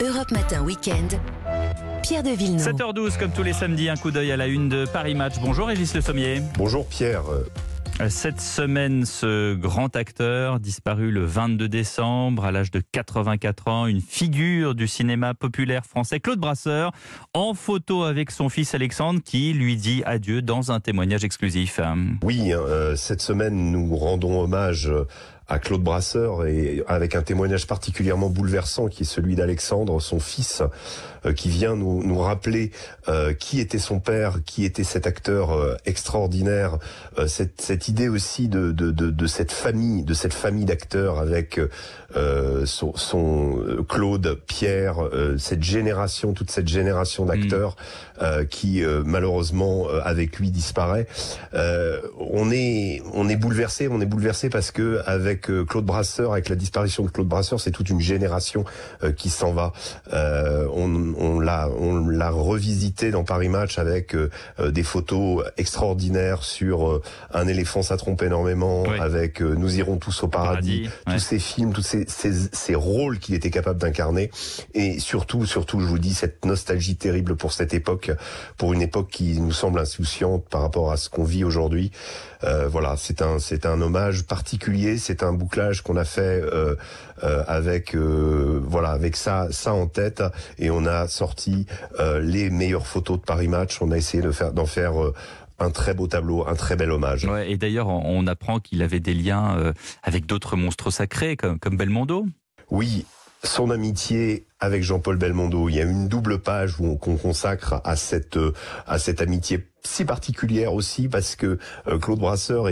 Europe Matin Week-end, Pierre de Villeneuve. 7h12, comme tous les samedis, un coup d'œil à la une de Paris Match. Bonjour Régis Le Sommier. Bonjour Pierre. Cette semaine, ce grand acteur, disparu le 22 décembre à l'âge de 84 ans, une figure du cinéma populaire français, Claude Brasseur, en photo avec son fils Alexandre qui lui dit adieu dans un témoignage exclusif. Oui, cette semaine, nous rendons hommage à Claude Brasseur et avec un témoignage particulièrement bouleversant qui est celui d'Alexandre, son fils, qui vient nous rappeler qui était son père, qui était cet acteur extraordinaire, cette idée aussi de cette famille d'acteurs avec son Claude, Pierre, toute cette génération d'acteurs qui malheureusement avec lui disparaît. On est bouleversé parce que avec Claude Brasseur, avec la disparition de Claude Brasseur, c'est toute une génération qui s'en va. On l'a revisité dans Paris Match avec des photos extraordinaires sur Un éléphant, ça trompe énormément, oui. Avec Nous irons tous au paradis, tous ces films, tous ces rôles qu'il était capable d'incarner, et surtout, je vous dis, cette nostalgie terrible pour cette époque, pour une époque qui nous semble insouciante par rapport à ce qu'on vit aujourd'hui. Voilà, c'est un hommage particulier, c'est un bouclage qu'on a fait avec ça en tête, et on a sorti les meilleures photos de Paris Match. On a essayé d'en faire un très beau tableau, un très bel hommage. Ouais, et d'ailleurs, on apprend qu'il avait des liens avec d'autres monstres sacrés comme Belmondo. Oui, son amitié avec Jean-Paul Belmondo. Il y a une double page qu'on consacre à cette amitié si particulière aussi, parce que Claude Brasseur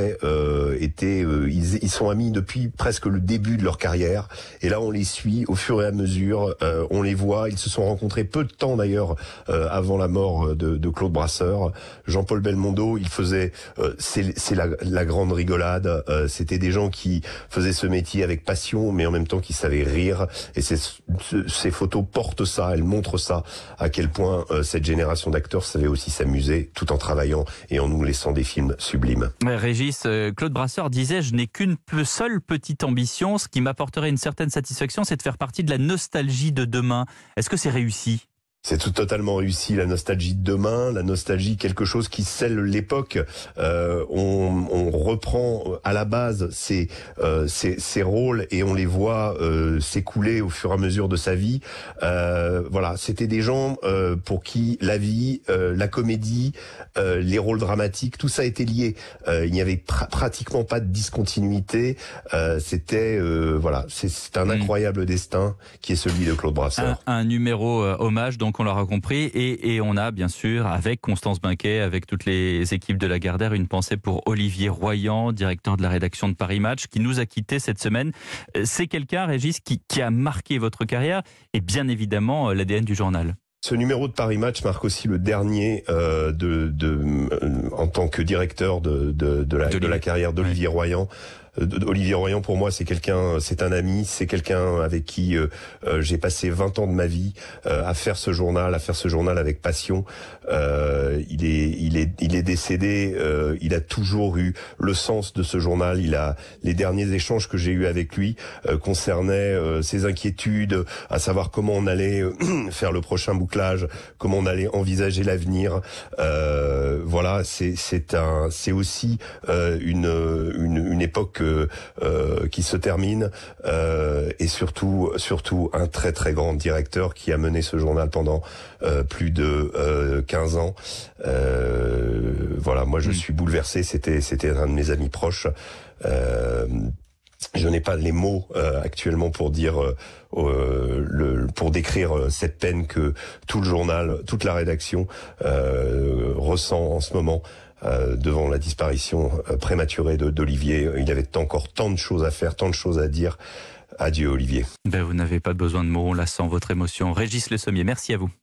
ils sont amis depuis presque le début de leur carrière, et là on les suit au fur et à mesure, on les voit. Ils se sont rencontrés peu de temps d'ailleurs avant la mort de Claude Brasseur. Jean-Paul Belmondo, il faisait c'est la grande rigolade, c'était des gens qui faisaient ce métier avec passion, mais en même temps qui savaient rire, et ces photos portent ça, elles montrent ça, à quel point cette génération d'acteurs savait aussi s'amuser tout en travaillant et en nous laissant des films sublimes. Régis, Claude Brasseur disait « Je n'ai qu'une seule petite ambition, ce qui m'apporterait une certaine satisfaction, c'est de faire partie de la nostalgie de demain ». Est-ce que c'est réussi ? C'est totalement réussi, la nostalgie de demain, la nostalgie, quelque chose qui scelle l'époque. On reprend à la base ces rôles et on les voit s'écouler au fur et à mesure de sa vie. Voilà, c'était des gens pour qui la vie, la comédie, les rôles dramatiques, tout ça était lié. Il n'y avait pratiquement pas de discontinuité. C'est un incroyable destin qui est celui de Claude Brasseur. Un numéro hommage, donc on l'aura compris, et on a bien sûr, avec Constance Binquet, avec toutes les équipes de Lagardère, une pensée pour Olivier Royan, directeur de la rédaction de Paris Match, qui nous a quittés cette semaine. C'est quelqu'un, Régis, qui a marqué votre carrière et bien évidemment l'ADN du journal. Ce numéro de Paris Match marque aussi le dernier en tant que directeur de la carrière d'Olivier Royan. Olivier Royan, pour moi, c'est un ami, c'est quelqu'un avec qui j'ai passé 20 ans de ma vie à faire ce journal avec passion. Il est décédé, il a toujours eu le sens de ce journal. Les derniers échanges que j'ai eus avec lui concernaient ses inquiétudes, à savoir comment on allait faire le prochain bouclage, comment on allait envisager l'avenir. Voilà, c'est aussi une époque qui se termine, et surtout un très très grand directeur qui a mené ce journal pendant plus de 15 ans. Voilà, moi je suis bouleversé, c'était un de mes amis proches. Je n'ai pas les mots actuellement pour dire pour décrire cette peine que tout le journal, toute la rédaction ressent en ce moment devant la disparition prématurée d'Olivier. Il avait encore tant de choses à faire, tant de choses à dire. Adieu Olivier. Vous n'avez pas besoin de mots, on la sent, votre émotion. Régis Le Sommier, merci à vous.